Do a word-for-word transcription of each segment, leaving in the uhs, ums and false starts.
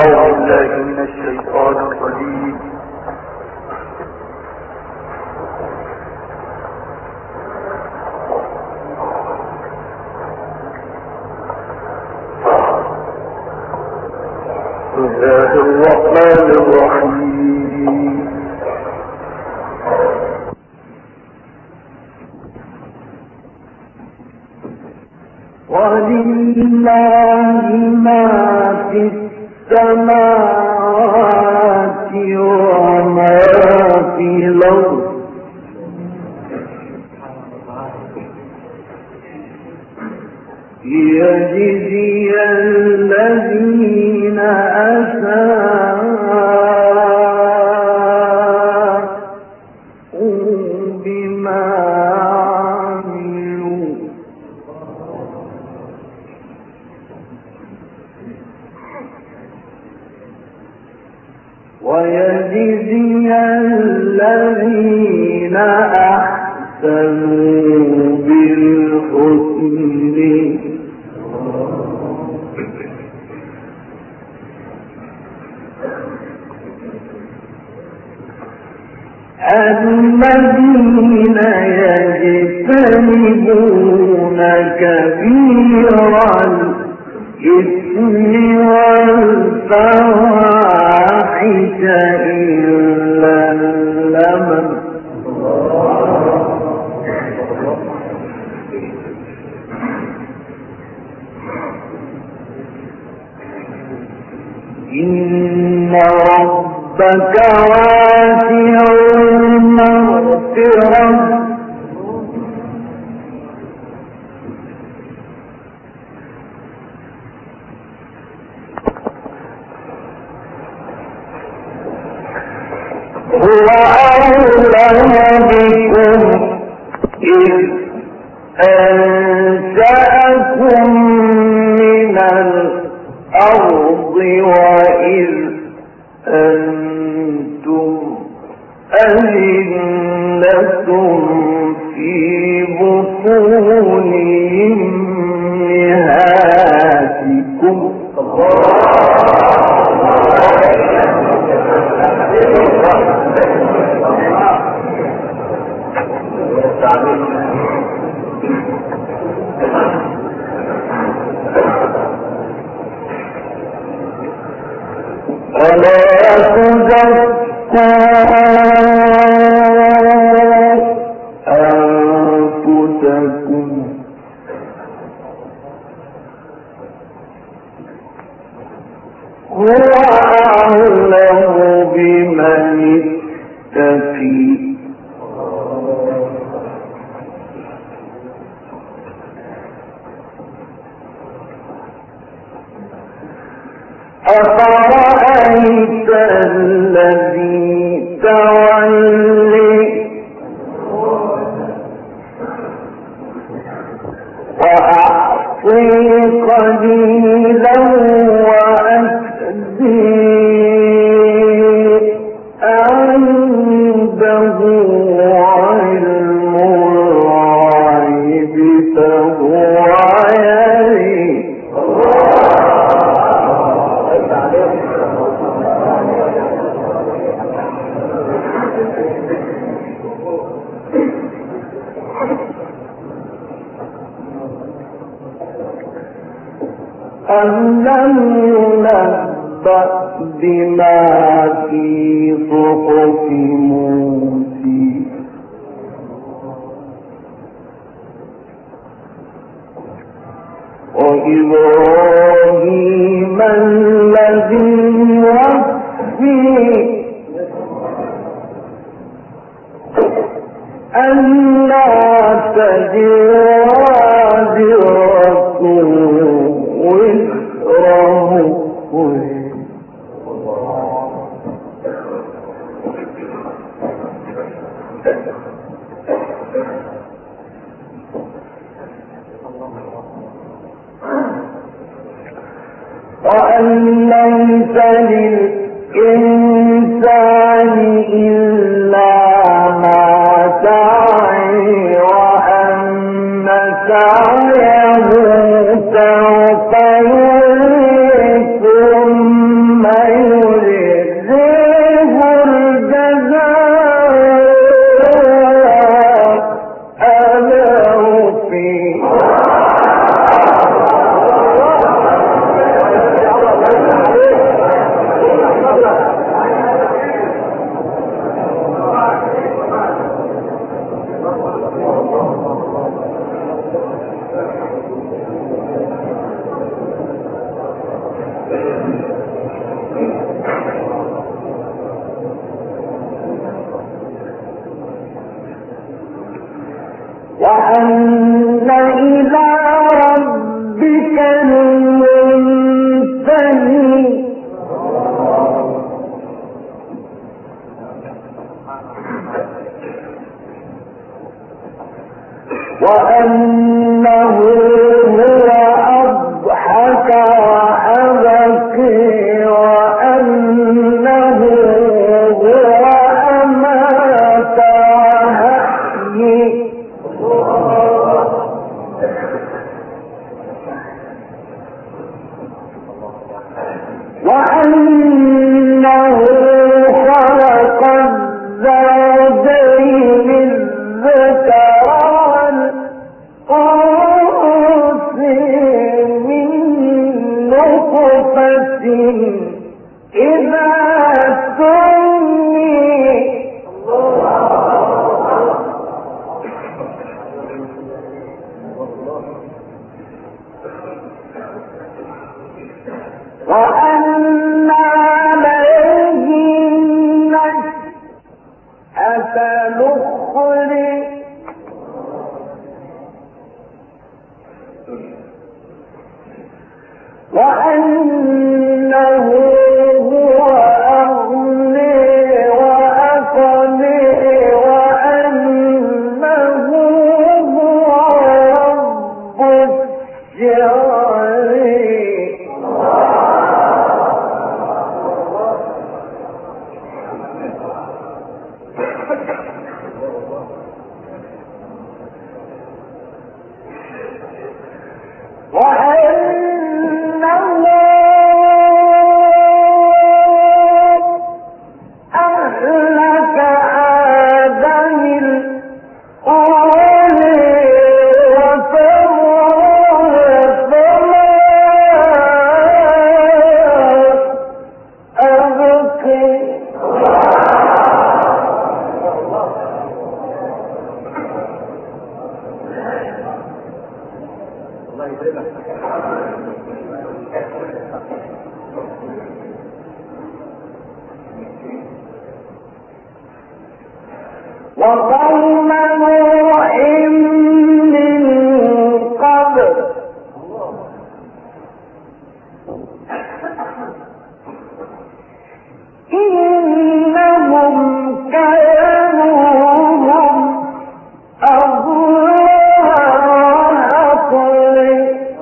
أعوذ بالله من الشيطان الرجيم. بسم الله الرحمن الرحيم. ولله ما في السماوات وما في الأرض ليجزي الذين أساءوا بما عملوا ويجزي الذين أحسنوا بالحسن الذين يجتنبون كبير الإثم والفواحش إلا اللمم إن ربك واسع المغفرة هو أعلم بكم إذ أنشأكم من الأرض وإذ أنتم أجنة في بطون أمهاتكم ولا تزكوا أنفسكم هو أعلم بمن اتقي أفرأيت الذي تولي وأعطي قليلا وأكدي عنده علم الغيب فهو يري أم لم ينبأ بما في صحف موسى وإبراهيم الذي وفي ألا تزر وازرة وأن ليس للإنسان إلا ما سعى وأن سعيه سوف يرى ثم وأن إلى ربك المنتهي وأنه هو أضحك وأبكي وأنه هو أمات وأحيي وأنه خلق الزوجين الذكر والأنثى من نطفة إذا سمي وأن عليه النشأة الأخرى وأنه هو أغني وأقني وأنه هو رب الشعرين وأنه أهلك عادا الأولى وثمود فما أبقي وقوم نوح من قبل إنهم كانوا هم أظلم أقل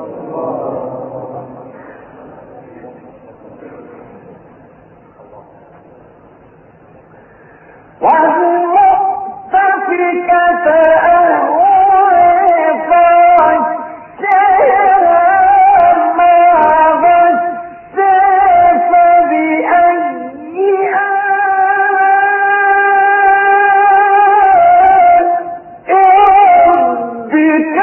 والمؤتفكة أهوى فغشاها ما غشا فبأي آلاء ربك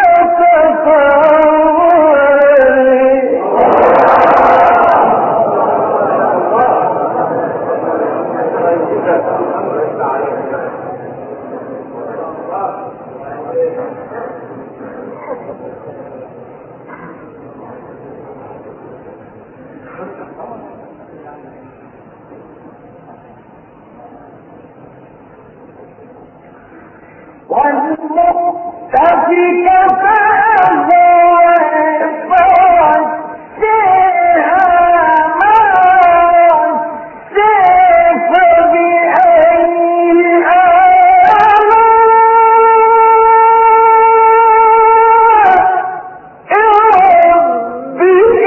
والمؤتفكة أهوى فغشاها ما غشا فبأي آلاء ربك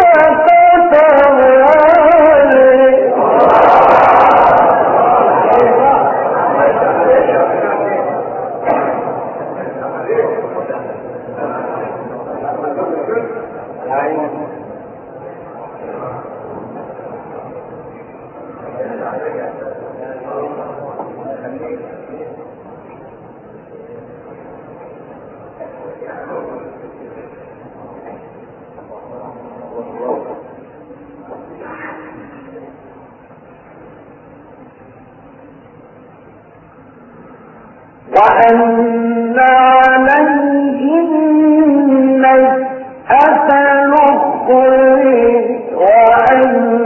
وأن عليه النشأة الأخرى وأن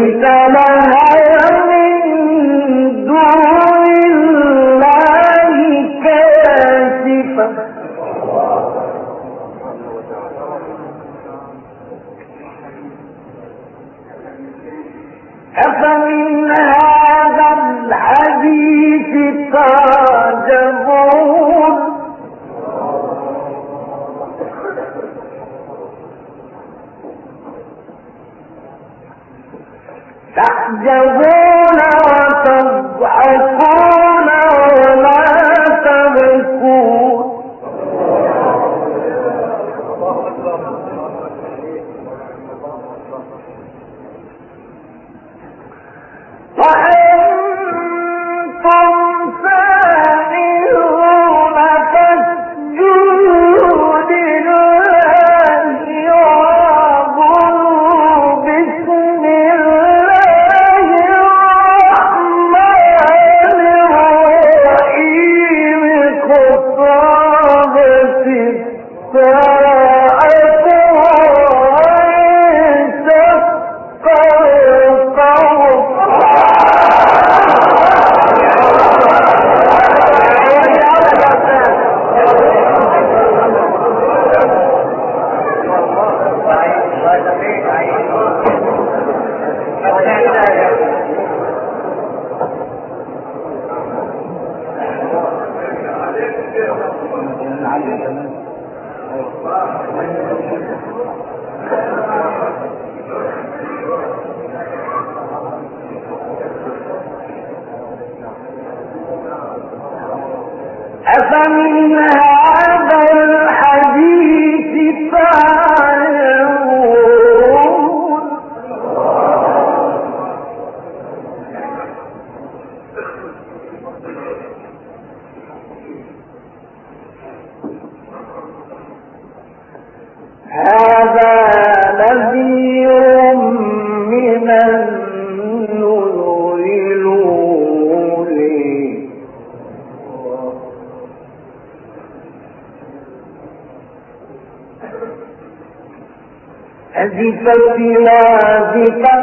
ليس لها من دون الله كاشفة أفمن هذا الحديث تعجبون تعجبون وتضحكون ولا تبكون وأنتم سائرون فاسجدوا لله وقولوا بسم الله الرحمن الرحيم اقتربت الساعة وانشق القمر أفمن هذا الحديث تعجبون هذا نذير من النذر الأولى أزفت لازفة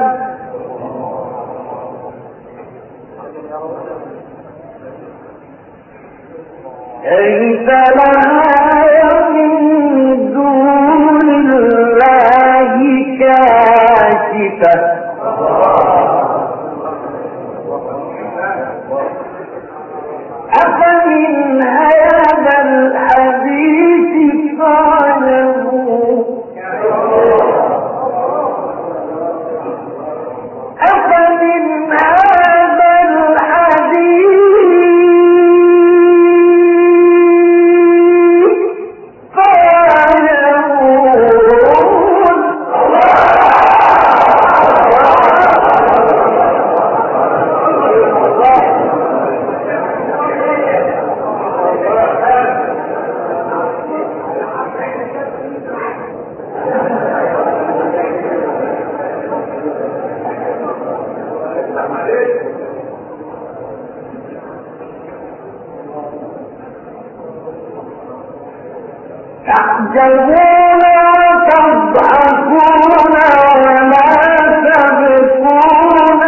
ليس لها من دون الله كاشفة أفمن هذا الحديث تعجبون أفمن هذا الحديث تعجبون تعجبون وتضحكون ولا تبكون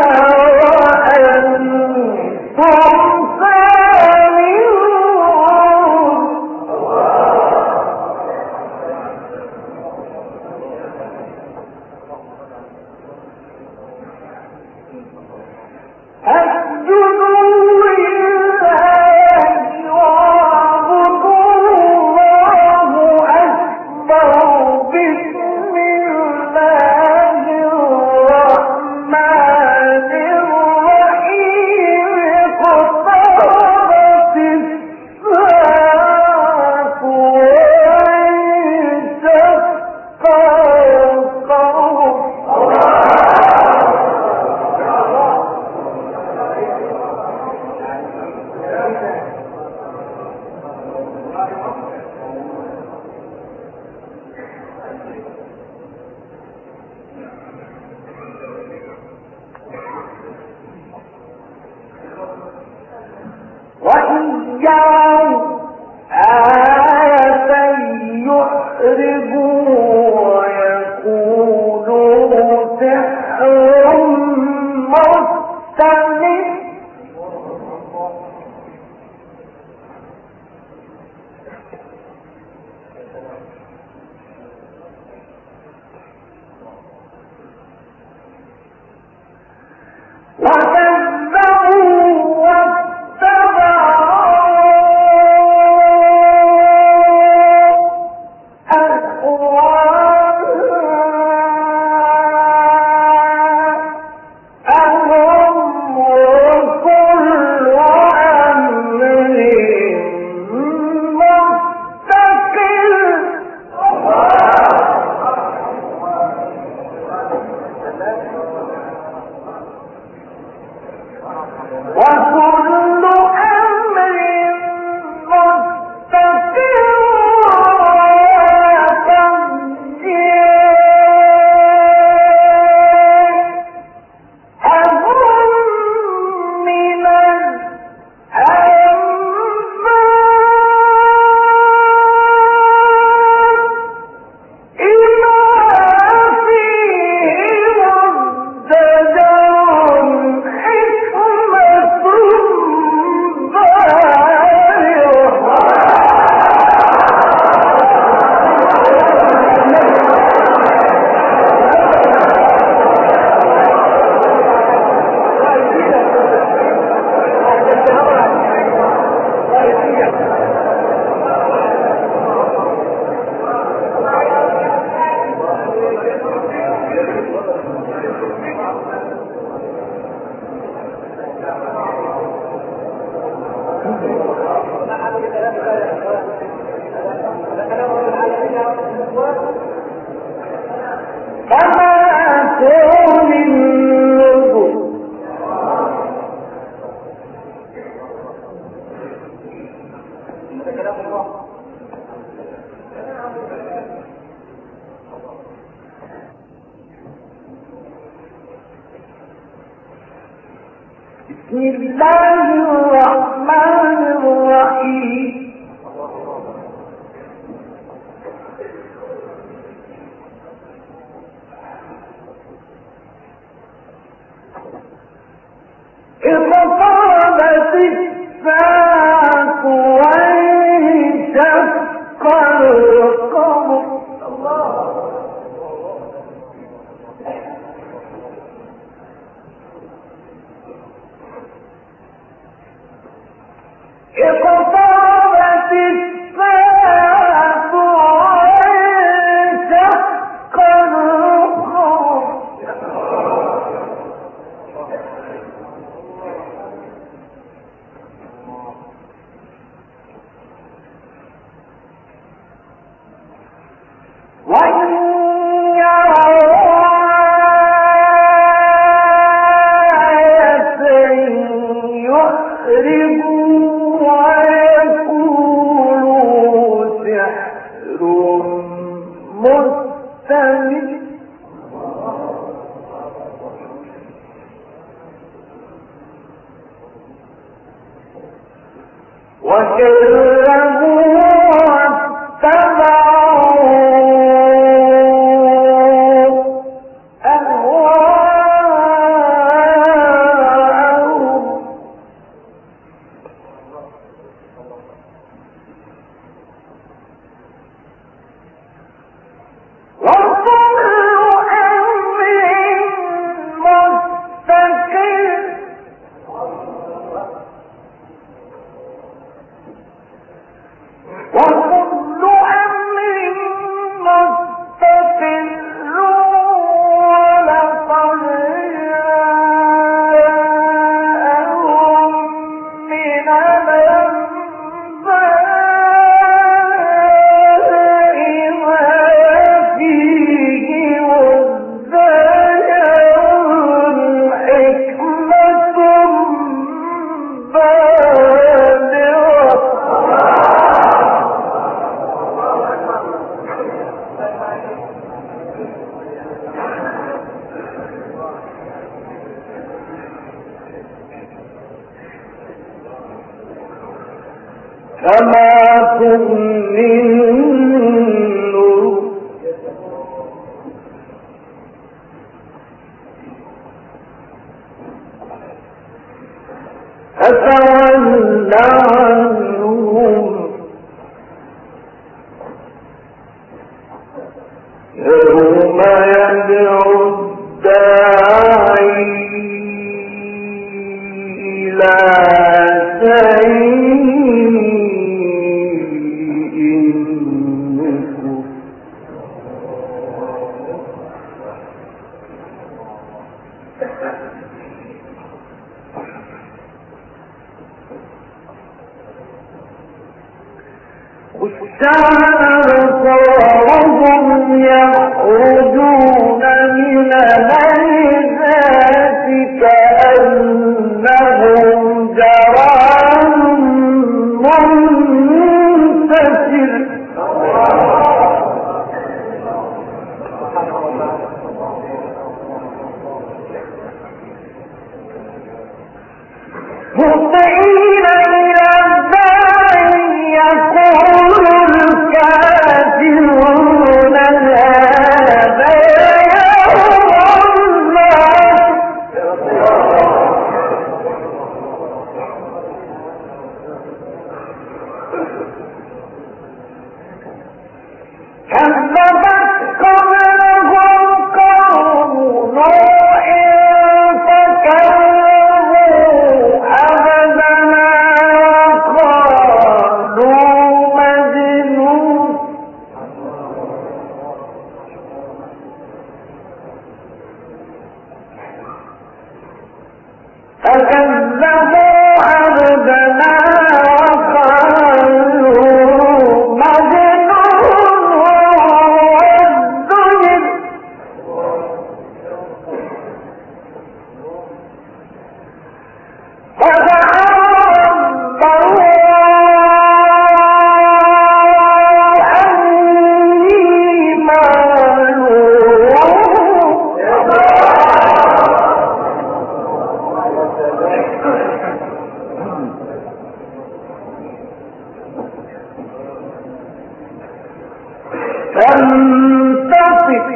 وأنتم سامرون اسجدوا لله واعبدوا الله أكبر بسم الله بسم الله الرحمن الرحيم. اقتربت الساعة وانشق القمر. اقتربت الساعة وانشق القمر. وإن يروا آية يخرجوا ويقولوا سحر مستمر. وكذبوا واتبعوا أهواءهم. وكل أمر مستقر. وكل أمر مستقر. ولقد جاءهم من الأنباء ما فيه مزدجر حكمة بالغة. كما تغني النذر. فتول عنهم يوم يدعو الداعي إلى وهم يخرجون من الأجداث كأنهم جراد منتشر مهطعين إلى الداعي يقول الكافرون هذا يوم الله كذبت قبلهم قوم نوح فكذبوا عبدنا وقالوا مجنون فكذبوا عبدنا وقالوا مجنون وازدجر فدعا ربه أني مغلوب فانتصر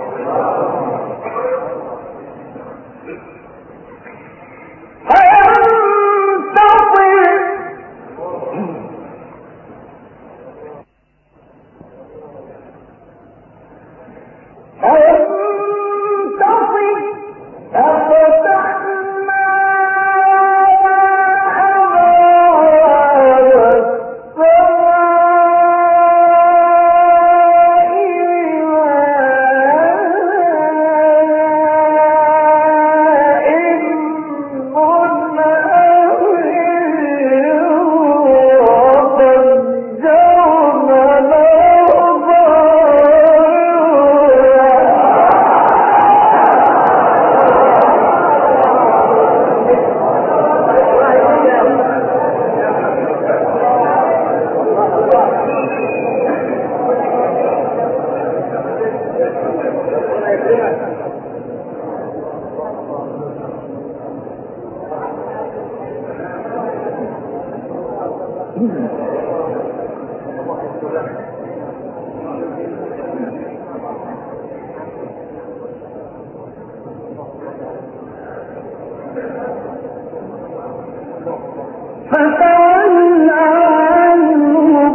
فتول عنهم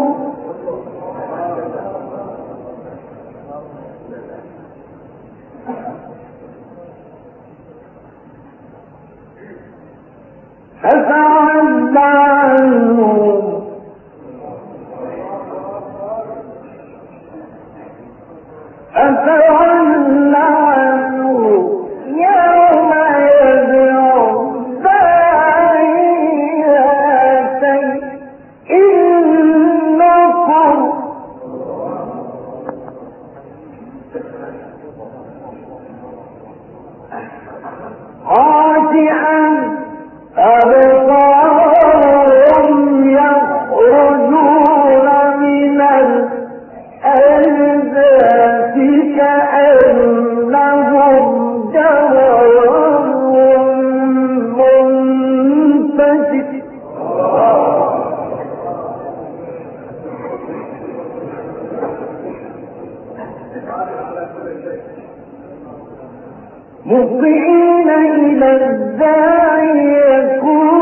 فتول عنهم فتول عنهم يوم يدعو إنكم خاشعا أبصارهم يخرجون من الأجداث كأنهم جراد منتشر مهطعين إلى الداعي يقول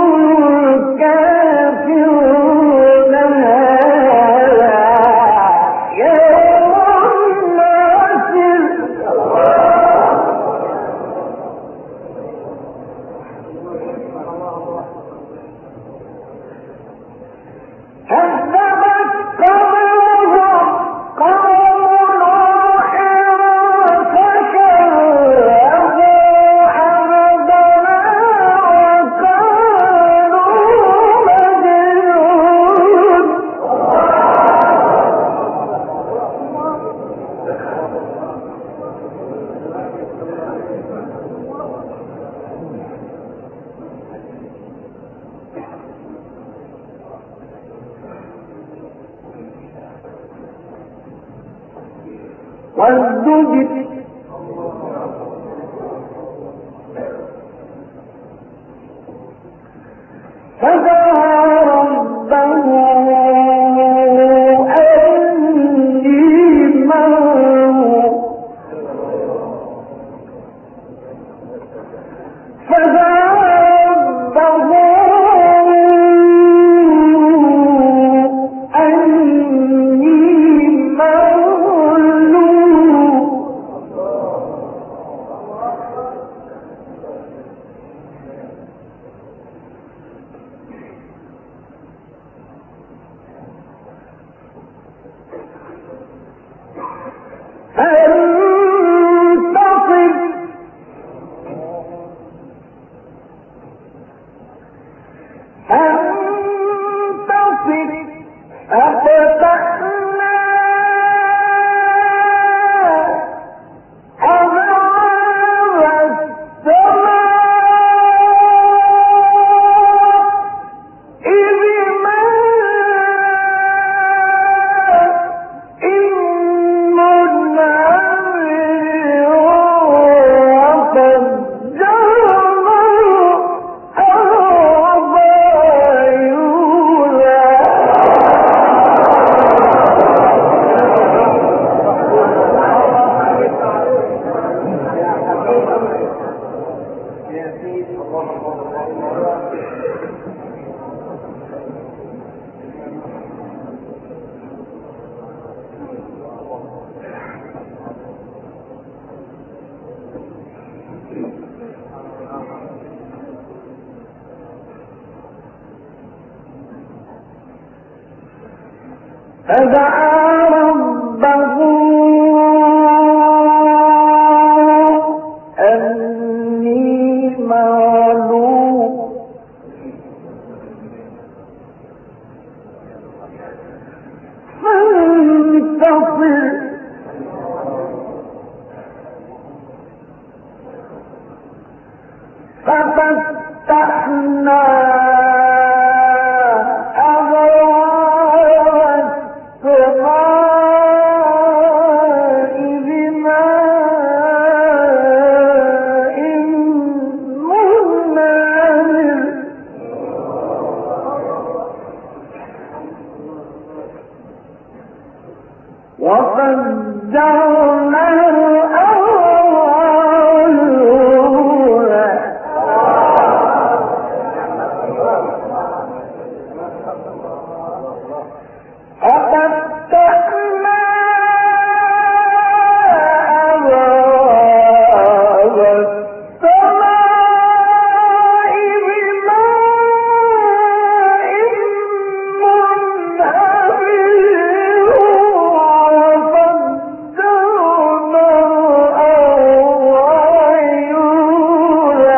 والزجر فدعا ربه أني مغلوب فدعا ربه أني مغلوب فدعا ربه أني مغلوب فانتصر ففتحنا وفجرنا الأرض ففتحنا أبواب السماء بماء منهمر وفجرنا الأرض عيونا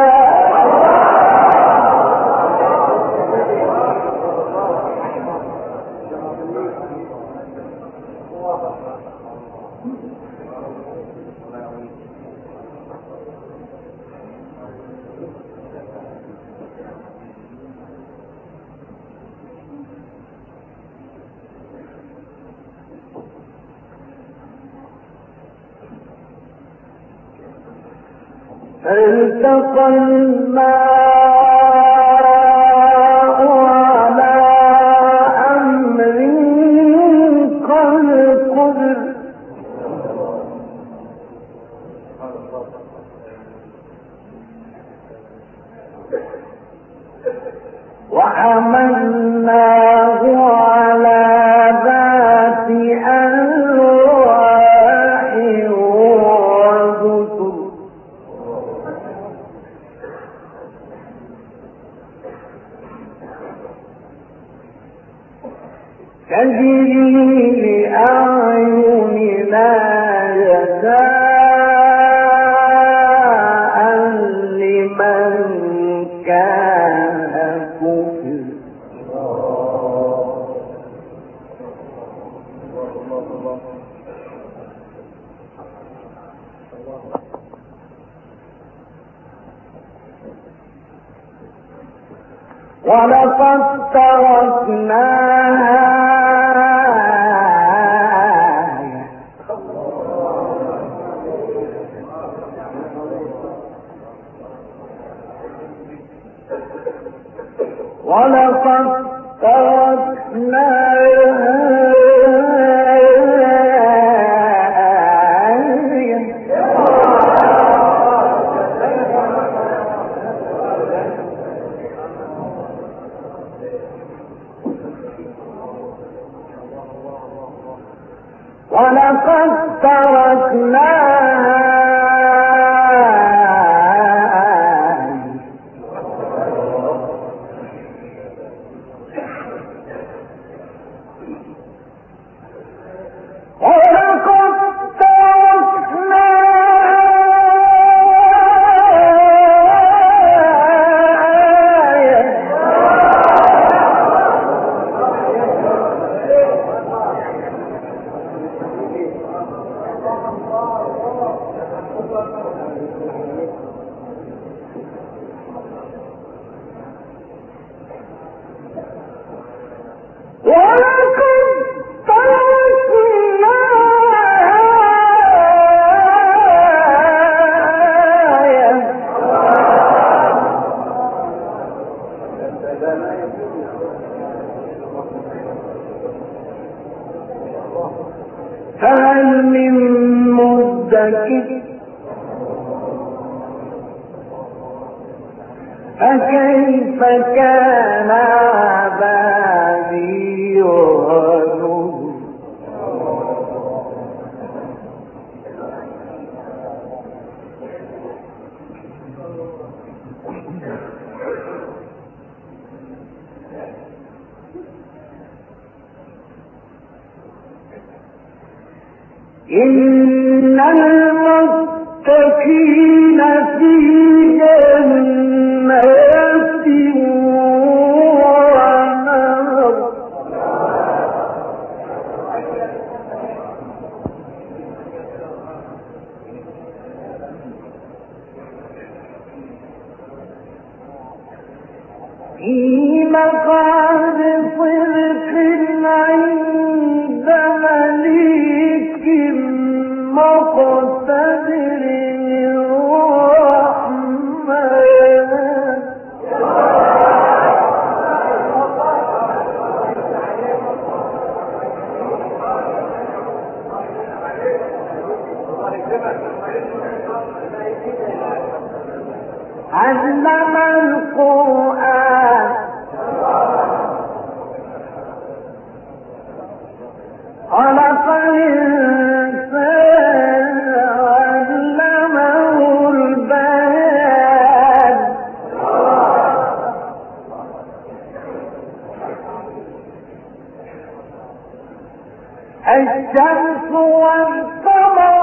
فالتقى الماء على أمر قد قدر وحملناه على ذات ألواح ودسر تجري بأعيننا جزاء لمن كان كفر. ولقد تركناها ولقد تركناها ولقد تركناها فهل من مدكر فكيف كان عذابي ونذر. إن المتقين في جنات ونهر. في مقعد صدق عند مليك مقتدر الرحمن. علم القرآن خلق الإنسان علمه البيان. الشمس والقمر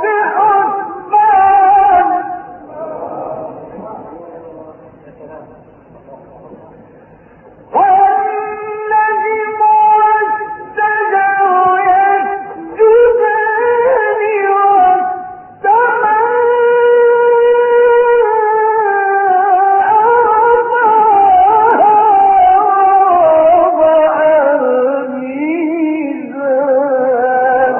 بحسبان. والنجم والشجر يسجدان والسماء وضع الميزان.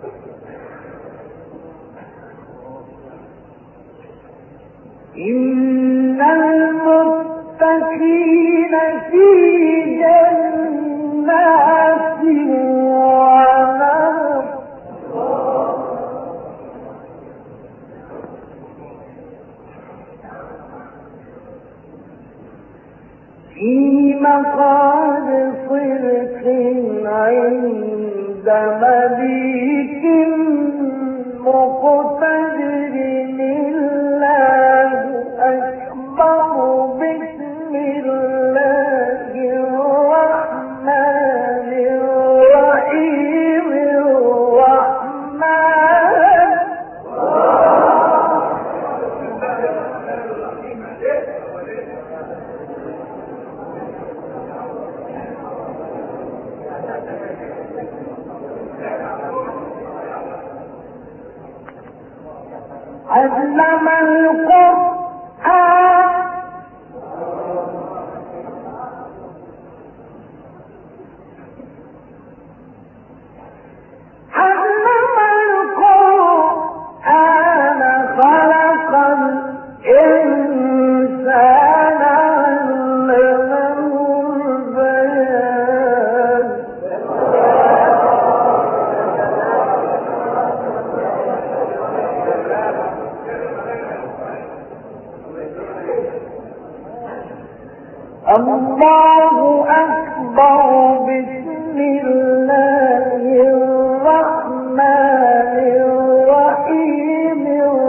إن علم القرآن علم القرآن خلق الإنسان علمه البيان الله أكبر. بسم الله الرحمن الرحيم.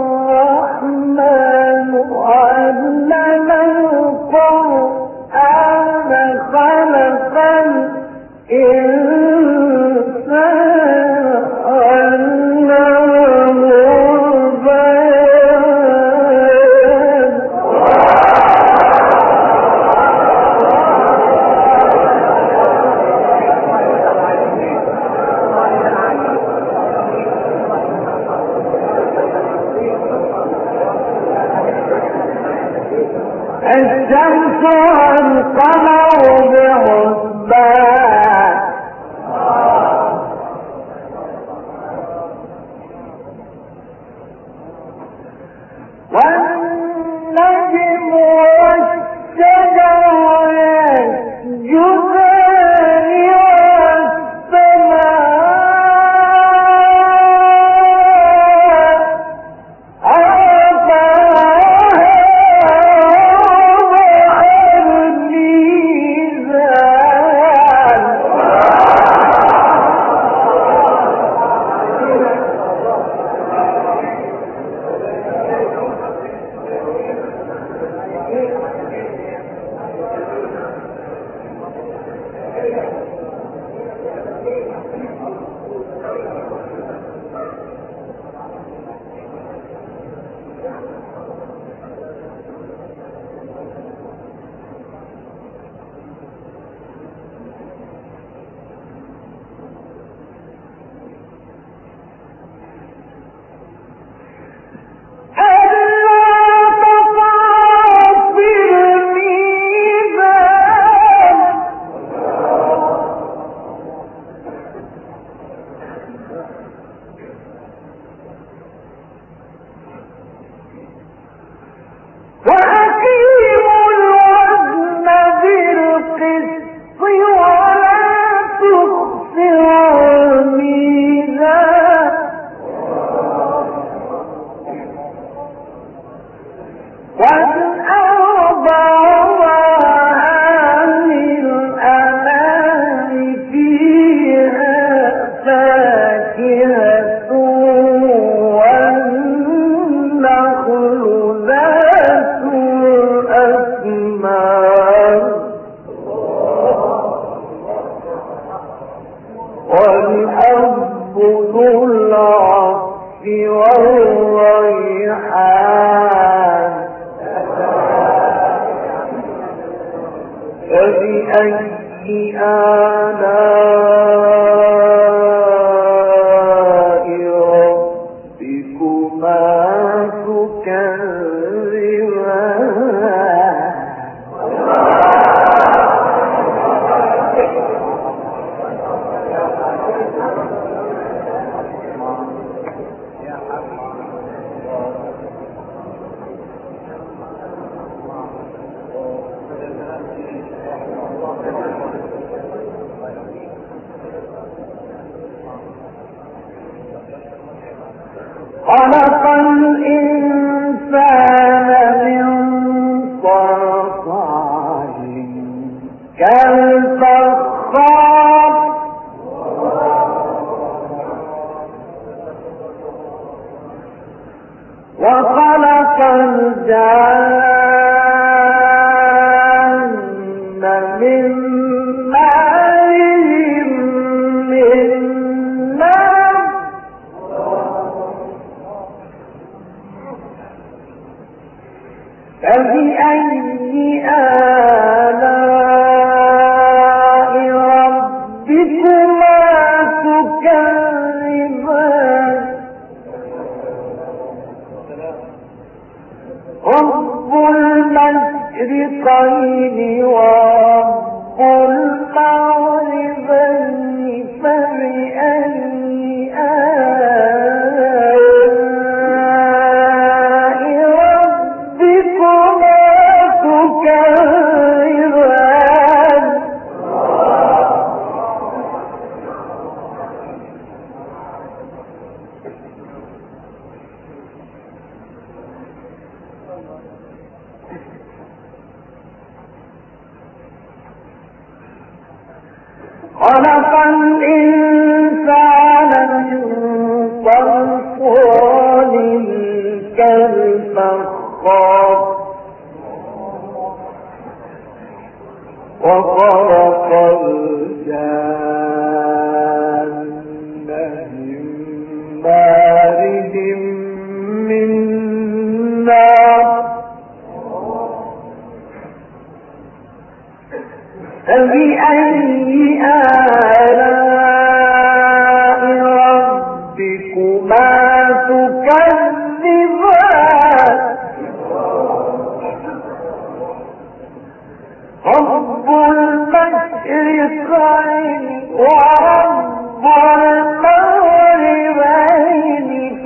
الرحمن علم القرآن خلق الإنسان علمه البيان الشمس والقمر بحسبان والنجم والشجر يسجدان والحب ذو العصف والريحان فبأي آلاء ربكما تكذبان خلق الإنسان من صلصال كالفخار وخلق الجان من مارج من نار فبأي آلاء ربكما تكذبان رب المشرقين ورب المغربين فبأي آلاء ربكما تكذبان خلق الإنسان من صلصال كالفخار وخلق الجان من مارج من نار فبأي آلاء ربكما تكذبان رب المشرقين ورب المغربين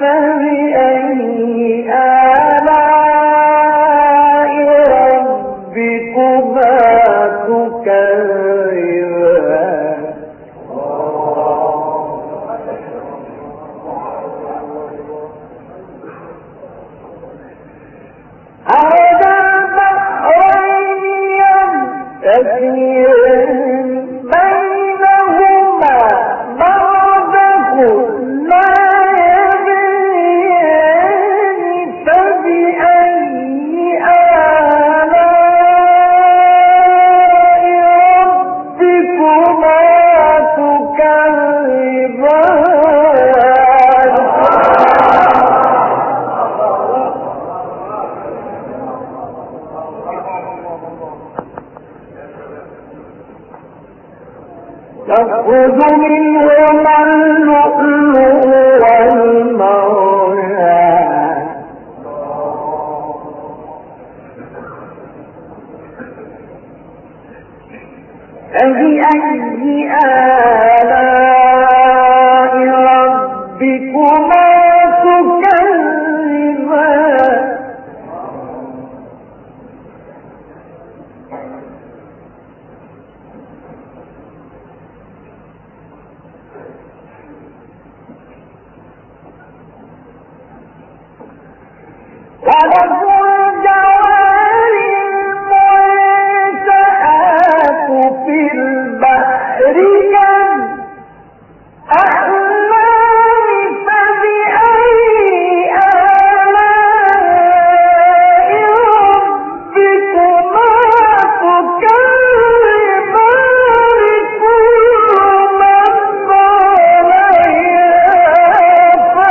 فبأي آلاء ربكما تكذبان هذا البحرين يلتقيان بينهما برزخ لا يبغيان فبأي آلاء ربكما تكذبان يخرج منهما اللؤلؤ والمرجان فبأي آلاء ربكما تكذبان وله الجوار المنشآت في البحر كالأعلام فبأي آلاء ربكما تكذبان كل من عليها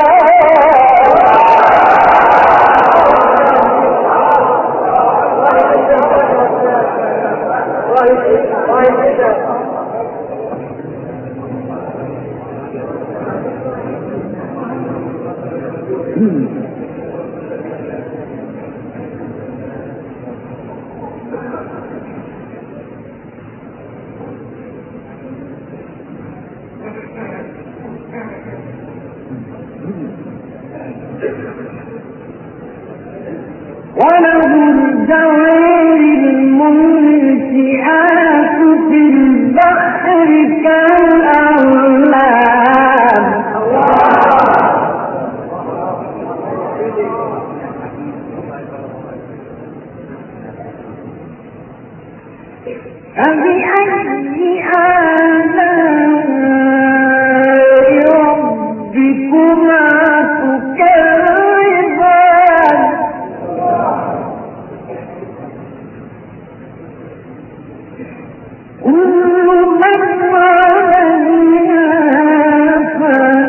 وله الجوار المنشآت في البحر كالأعلام فبأي آلاء ربكما تكذبان كل من عليها فان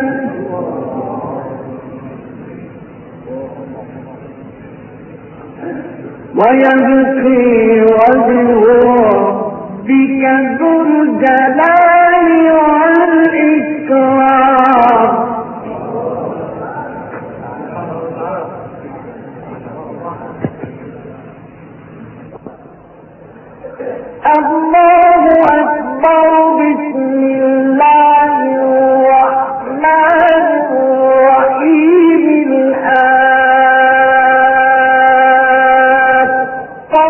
ويبقي وجه ربك ذو الجلال والإكرام الله أكبر بسم الله الرحمن الرحيم الآخر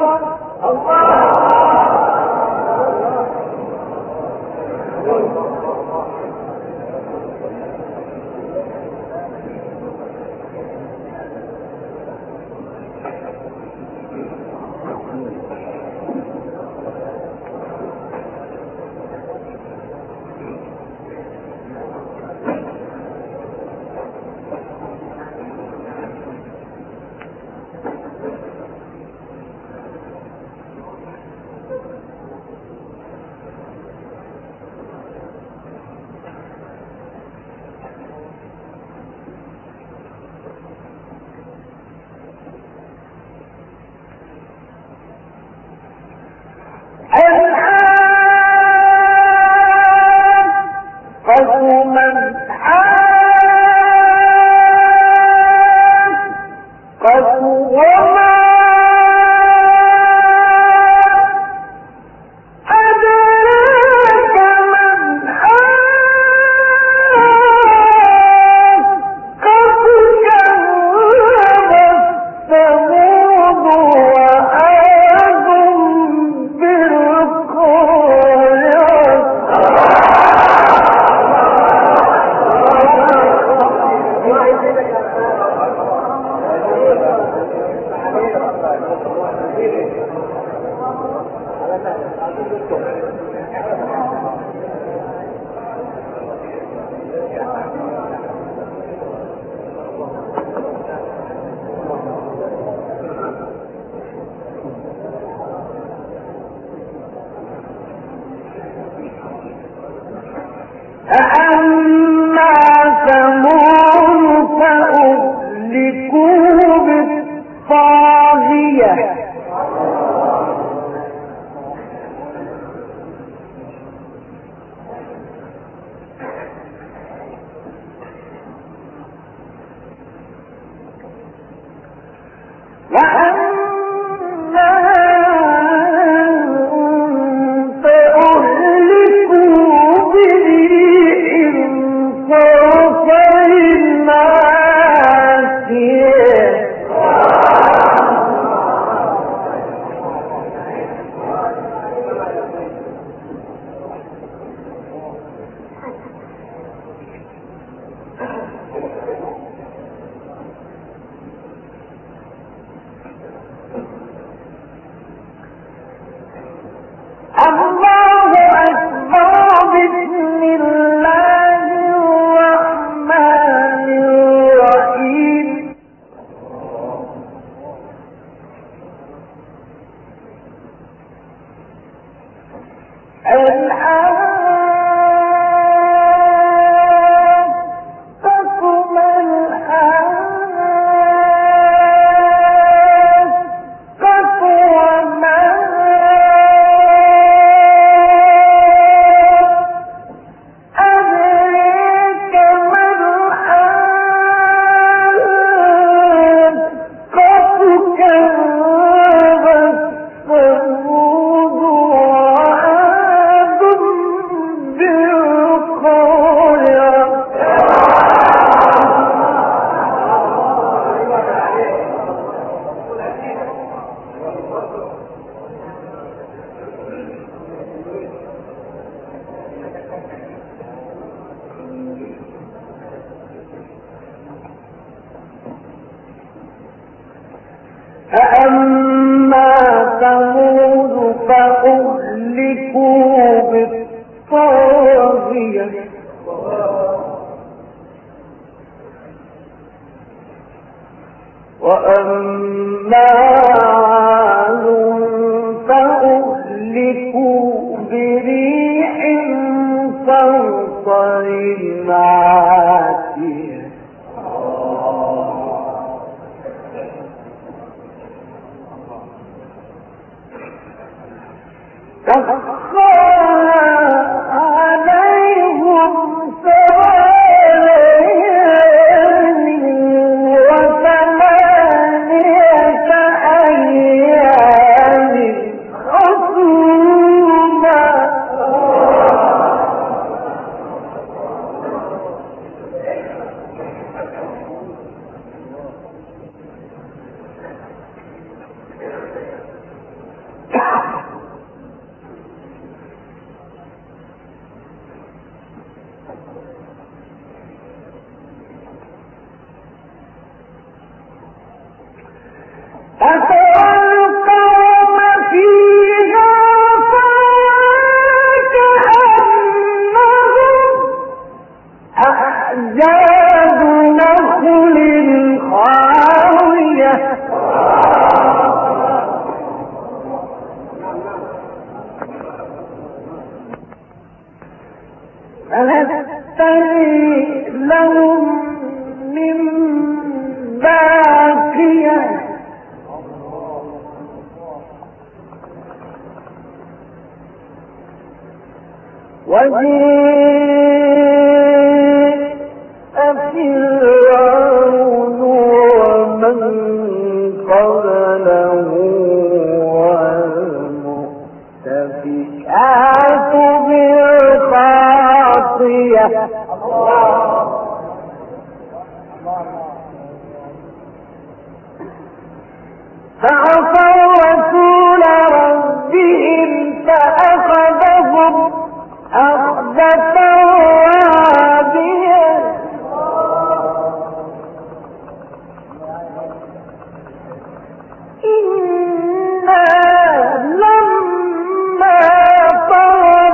فأما ثمود فأهلكوا بالطاغية وأما فأهلكوا بريح صرصر عاتية الله أكبر بسم الله الرحمن الرحيم الحاقة ما الحاقة وما أدريك ما الحاقة كذبت ثمود وعاد بالقارعة فأما ثمود فأهلكوا وأما عاد فأهلكوا بريح صرصر عاتية سخرها عليهم سبع ليال وثمانية أيام حسوما فترى القوم فيها كأنهم أعجاز نخل خاوية فهل لهم من باقية وجيء فرعون ومن قبله والمؤتفكات بالخاطية فعصوا رسول ربهم فأخذهم أخذة رابية إنا لما طغى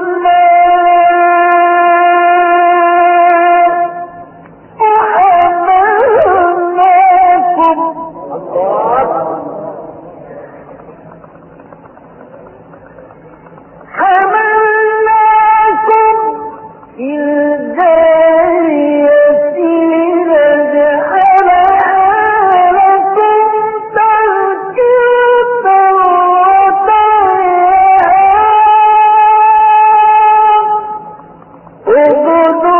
الماء وحملناكم حملناكم في الجارية لنجعلها لكم تذكرة وتعيها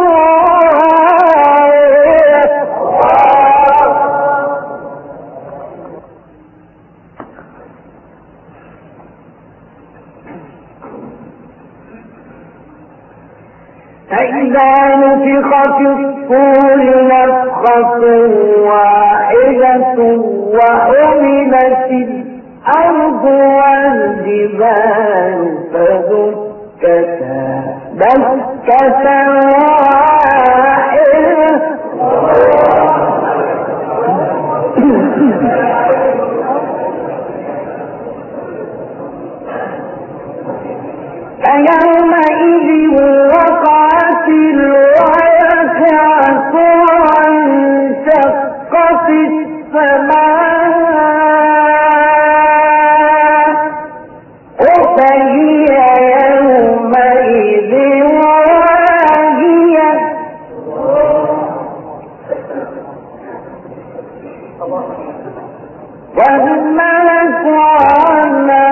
فإذا نفخ في الصور نفخة واحدة وحملت الأرض والجبال فدكتا دكة واحدة فيومئذ وقعت الواقعة وانشقت السماء فهي يومئذ واهية والملك على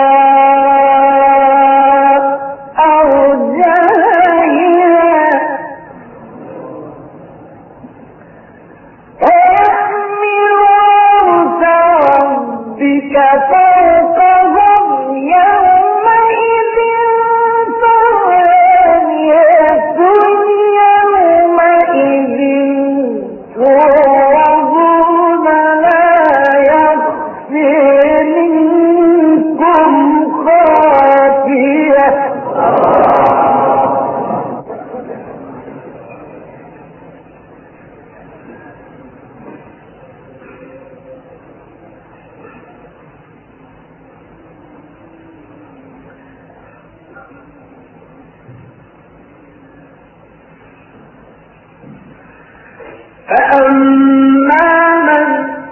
فوقهم يومئذ ثمانية يومئذ تعرضون لا يخفي منكم خافية فأما من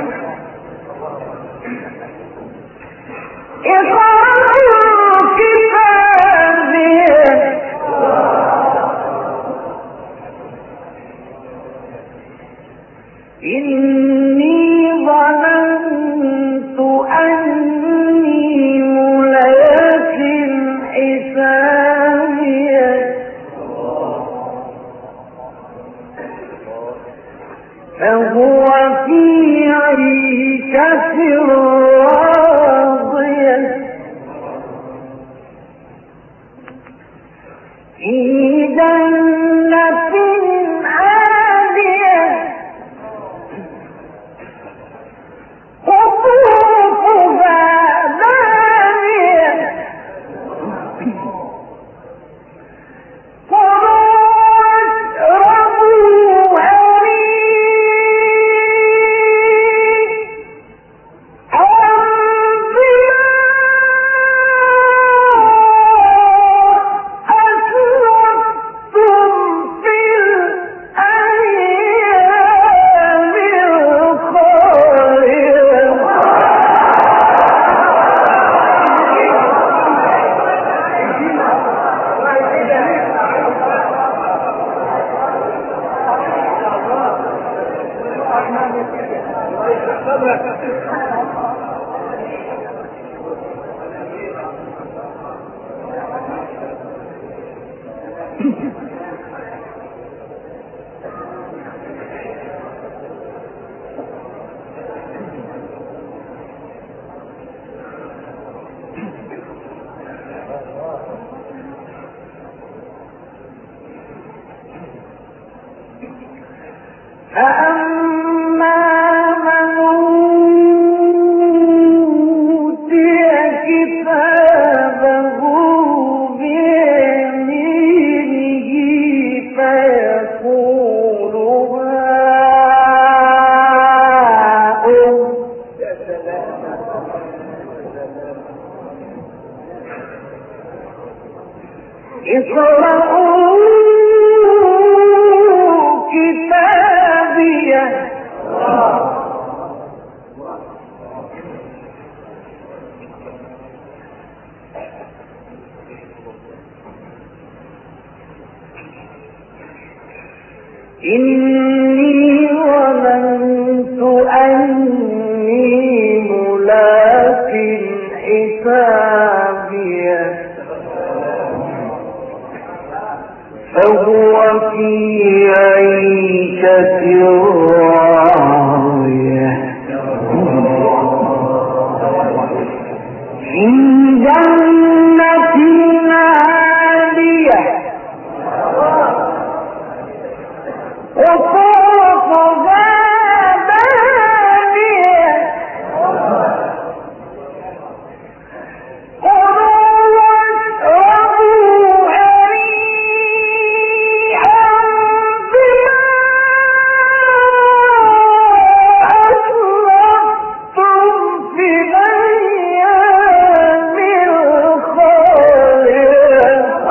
إني ظننت أني ملاق حسابيه فهو في عيشة راضية في جنة عالية قطوفها دانية كلوا واشربوا هنيئا بما أسلفتم في الأيام الخالية.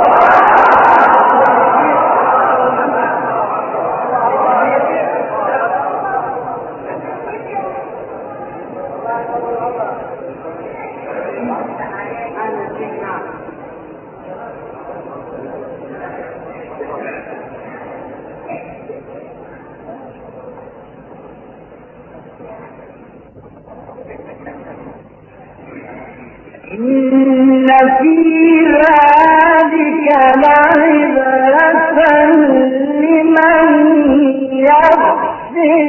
إن في ذلك لعبرة لمن يخشى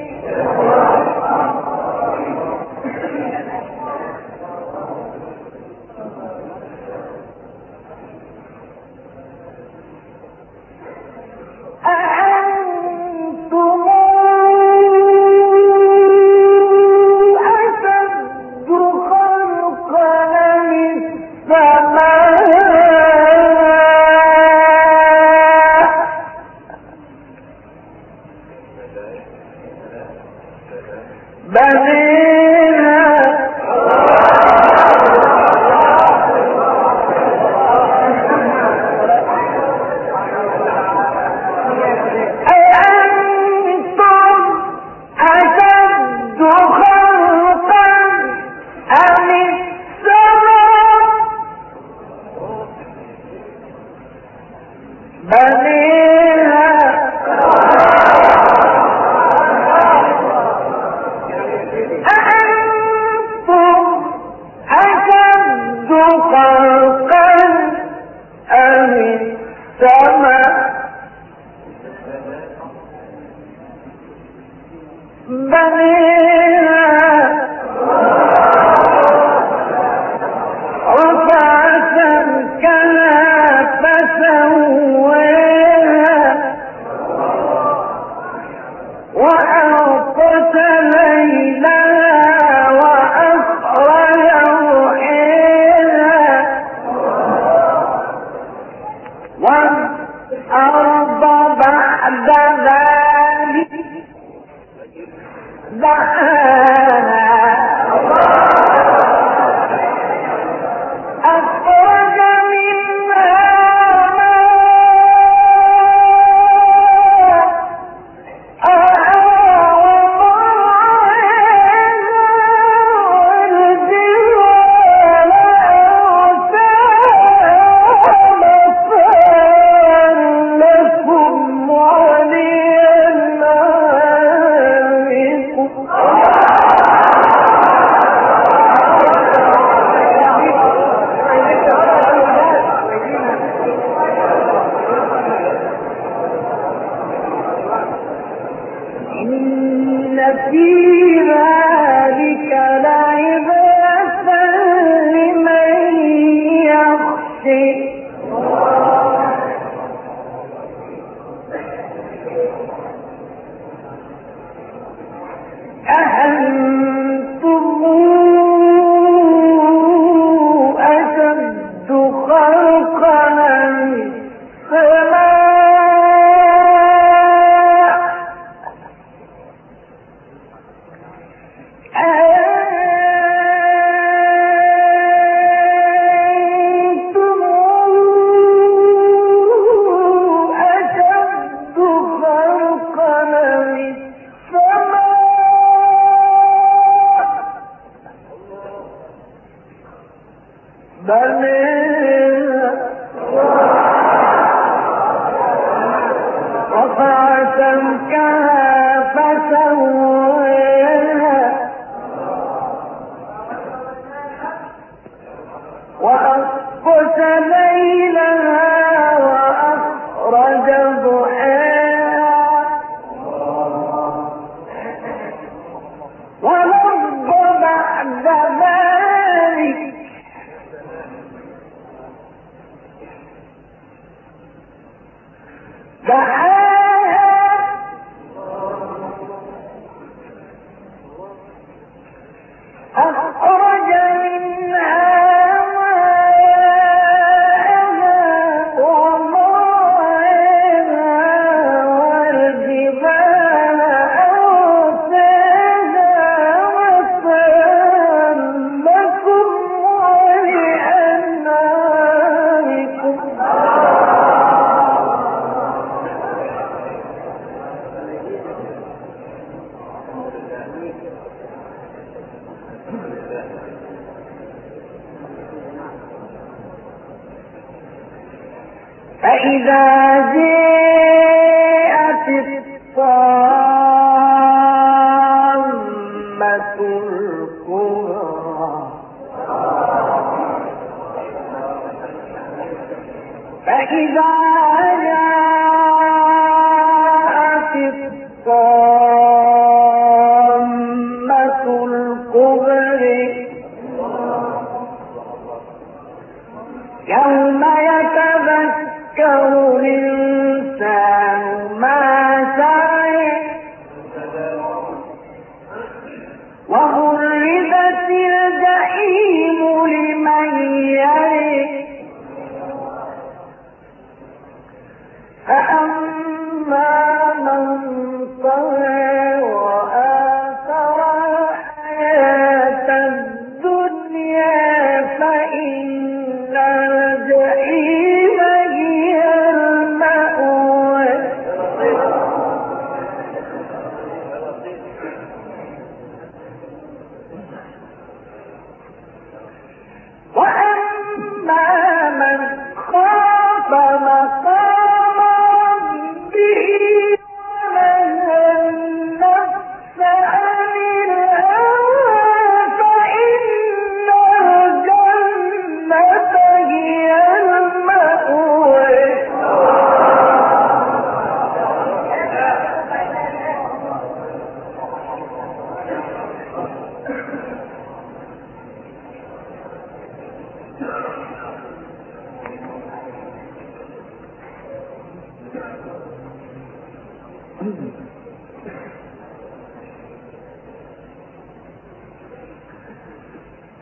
أأنتم أشد خلقا أم السماء بنيها أأنتم أشد خلقا أم السماء بنيها أأنتم أشد خلقا أم السماء بنيها رفع سمكها فسواها وأغطش ليلها وأخرج ضحيها والأرض بعد ذلك دحاها أخرج منها ماءها والجبال أرساها لكم ولأنعامكم إن في ذلك لعبرة لمن يخشى أأنتم أشد خلقا أم السماء أأنتم أشد خلقا أم السماء بنيها رفع سمكها فسواها وأغطش ليلها وأخرج ضحاها والأرض بعد ذلك دحاها أخرج منها ماءها ومرعاها والجبال أرساها متاعا لكم ولأنعامكم فإذا جاءت الطامة الكبرى فإذا جاءت الطامة الكبرى يوم يتذكر الإنسان ما سعى وبرزت الجحيم لمن يرى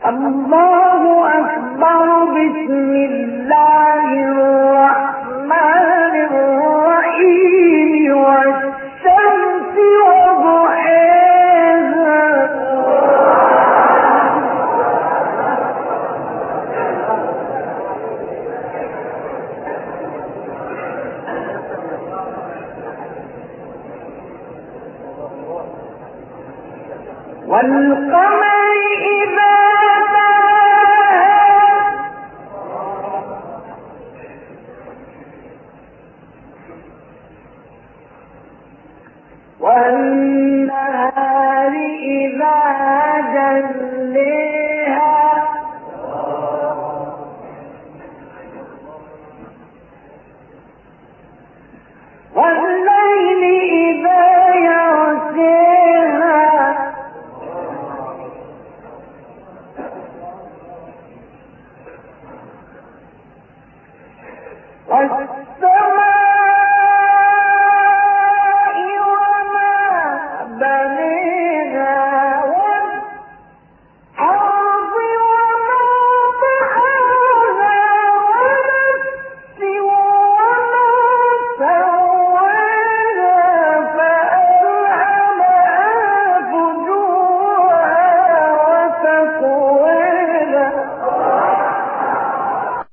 الله أكبر. بسم الله الرحمن الرحيم. والشمس وضحاها. والقمر إذا